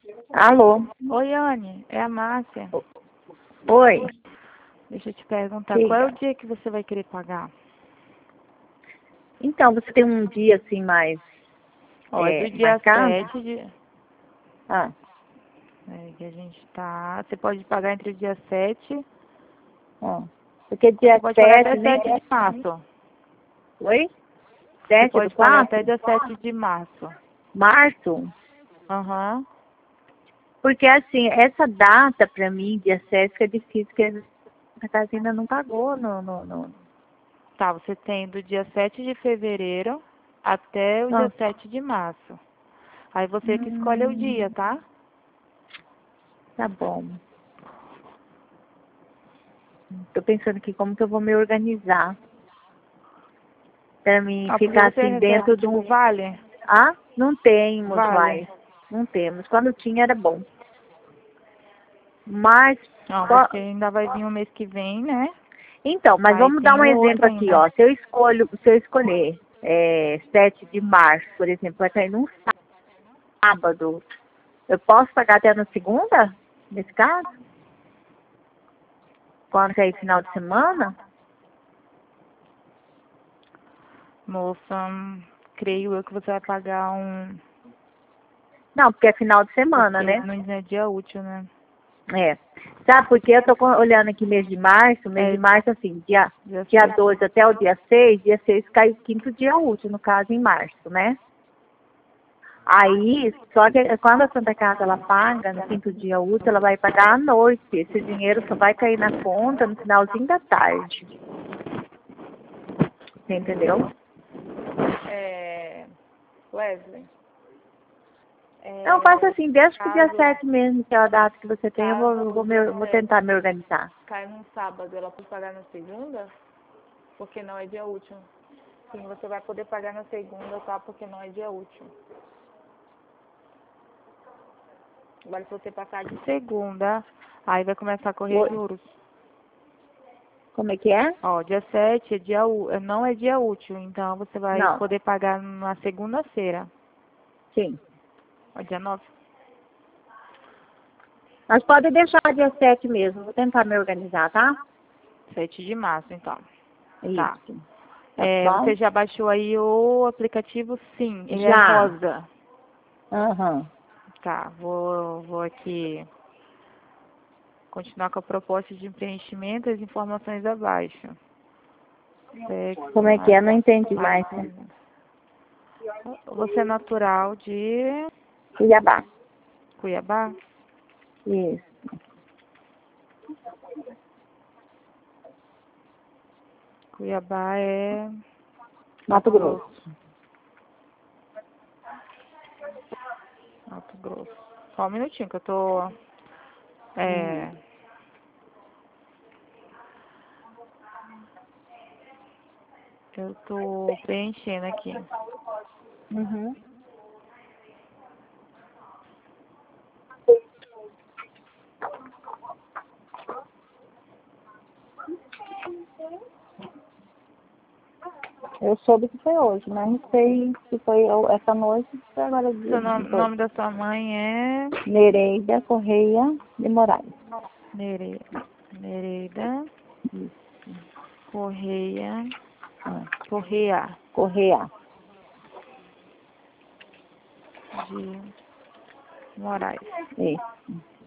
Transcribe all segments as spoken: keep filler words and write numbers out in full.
Alô? Oi, Anne, é a Márcia. Oi, Deixa eu te perguntar, qual é o diga. dia que você vai querer pagar? Então, você tem um dia assim mais Ó, é é, do dia marcado? sete de... Ah, É, que a gente tá... Você pode pagar entre o dia sete... ó. Porque Você dia pode pagar sete até nem... sete de março. Oi? Você Sete do pode pagar quatro? até dia sete de março. Março? Aham. Porque assim, essa data pra mim, dia sete, fica difícil, porque a casa ainda não pagou no... no, no... Tá, você tem do dia sete de fevereiro até o dia Ah, sete de março. Aí você que escolhe o dia, hum, tá? tá bom. Tô pensando aqui como que eu vou me organizar pra mim Ah, porque ficar você assim recebe dentro de tipo um... vale? Ah, não temos Vale. mais. Não temos. Quando tinha era bom. Mas, Não, qual- porque ainda vai vir o mês que vem, né? então, mas Aí vamos dar tem um o outro exemplo aqui, ainda. ó. Se eu escolho, se eu escolher é, sete de março, por exemplo, vai cair num sábado, eu posso pagar até na segunda, nesse caso? Quando cair final de semana? Moça, hum, creio eu que você vai pagar um... Não, porque é final de semana, Porque né? não é dia útil, né? É. Sabe, porque eu tô co- olhando aqui mês de março, mês de É março, assim, dia, dia dia sete. dois até o dia seis, dia seis cai o quinto dia útil, no caso, em março, né? Aí, só que quando a Santa Casa ela paga, no quinto dia útil, ela vai pagar à noite. Esse dinheiro só vai cair na conta no finalzinho da tarde. Você entendeu? É... Wesley, Então, faça é... assim, desde que o dia caso, sete mesmo, que é a data que você tem, eu vou, caso eu o vou, me- dia eu vou tentar sete me organizar. cai num sábado, ela pode pagar na segunda? Porque não é dia útil. Sim, você vai poder pagar na segunda, tá? Porque não é dia útil. Agora, se você passar de segunda, aí vai começar a correr Oi, juros. como é que é? Ó, dia sete é dia, ú- é, não é dia útil, então você vai Não, poder pagar na segunda-feira. sim. Ó, dia nove. Mas pode deixar dia sete mesmo, vou tentar me organizar, tá? sete de março, então. Tá. Isso. Tá É, bom? você já baixou aí o aplicativo? Sim, ele é Já. rosa. Aham. Tá, vou, vou aqui continuar com a proposta de preenchimento e as informações abaixo. Sexo, Como é que é? Não entendi mais. masculino. Você é natural de Cuiabá. Cuiabá? Isso. Cuiabá é Mato Mato Grosso. Grosso. Mato Grosso. Só um minutinho que eu tô. Hum. É, eu tô preenchendo aqui. Uhum. Eu soube que foi hoje, mas não sei se foi essa noite, se foi agora Seu de nome, dois. nome da sua mãe é Nereida Correia de Moraes. Nereida. Nereida Correia. Ah, Correia Correia. de Moraes. Isso.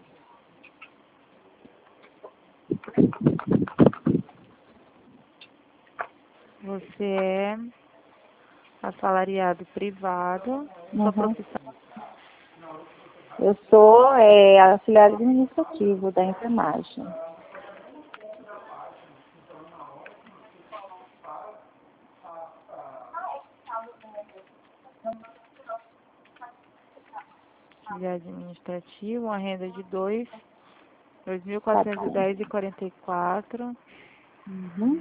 Você é assalariado privado. Sua Uhum. profissão. Eu sou é, auxiliar administrativo da enfermagem. Auxiliar administrativo, uma renda de dois, dois mil Tá quatrocentos e bom. dez e quarenta e quatro. Uhum.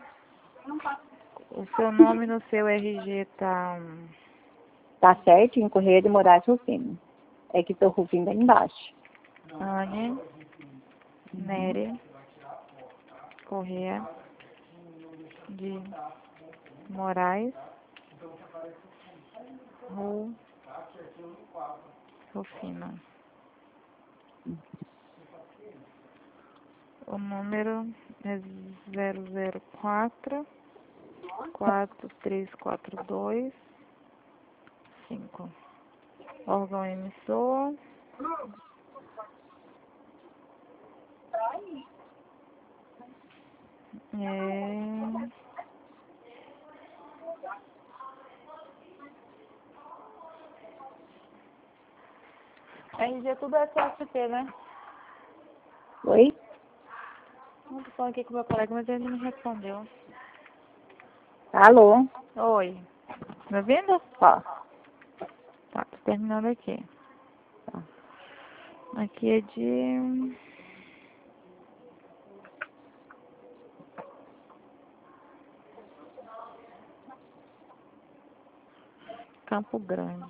O seu nome no seu R G tá Tá certo, em Correia de Moraes Rufino. É que tô Rufino aí embaixo. Anne Uhum. Nery Correia de Moraes Ru, Rufino. O número é zero zero quatro, quatro três quatro dois, cinco. Órgão emissor. É... R G tudo é S S P, né? Oi? Não tô falando aqui com meu colega, mas ele não me respondeu. Alô? Oi. Tá me ouvindo? Ó. Tá, tô terminando aqui. Tá. Aqui é de... Campo Grande.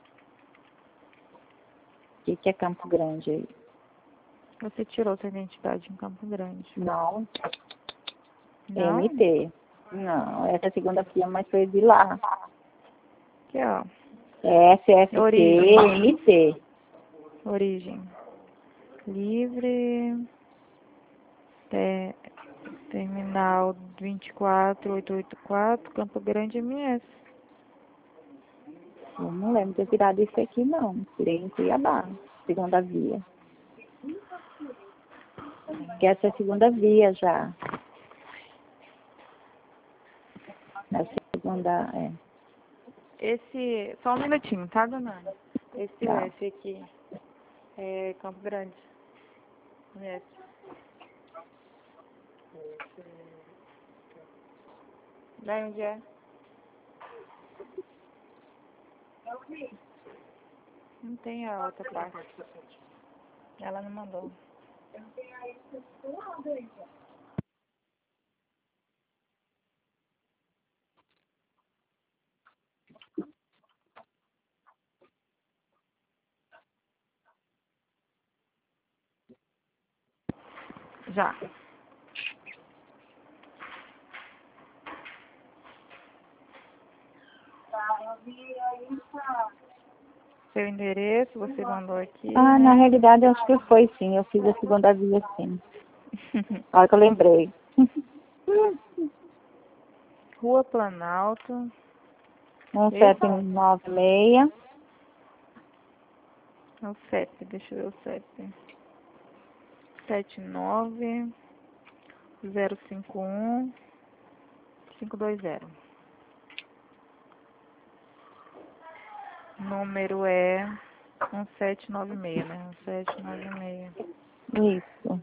O que, que é Campo Grande aí? Você tirou sua identidade em Campo Grande. Não. Não? M T. Não, essa é a segunda firma, mas foi de lá. Aqui, ó. S S P Origem. M T. Origem. Livre. Ter... Terminal vinte e quatro, oitocentos e oitenta e quatro, Campo Grande M S. Eu não lembro de ter tirado isso aqui, não. Tirei em Cuiabá, segunda via. Que essa é a segunda via já. Na segunda, é. Esse... Só um minutinho, tá, dona Ana? Esse Tá. S aqui é Campo Grande. M S. Daí onde é? Não tem a outra parte. Ela não mandou. Já. Seu endereço, você mandou aqui, Ah, né? na realidade, eu acho que foi sim. Eu fiz a segunda via sim. A hora que eu lembrei. Rua Planalto. um sete nove seis. É o C E P, deixa eu ver o C E P. sete nove zero cinco um cinco dois zero. Número é um sete nove seis, né? um sete nove seis. Isso.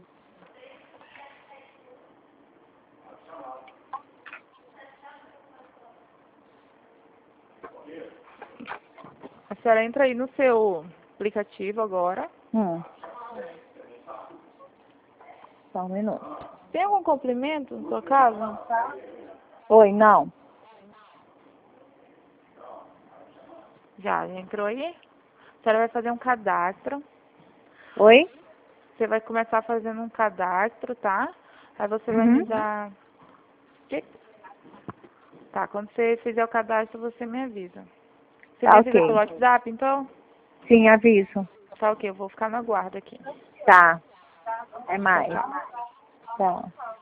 A senhora entra aí no seu aplicativo agora. Hum. Só um minuto. Tem algum complemento na sua casa? Oi, não. Já, já entrou aí? A senhora vai fazer um cadastro. Oi? Você vai começar fazendo um cadastro, tá? Aí você vai Uhum. me dar... Que- Tá, quando você fizer o cadastro, você me avisa. Você Tá me avisa ok. pelo WhatsApp, então? Sim, aviso. Tá ok, eu vou ficar na guarda aqui. Tá. É Tchau, mais. tchau. Tchau.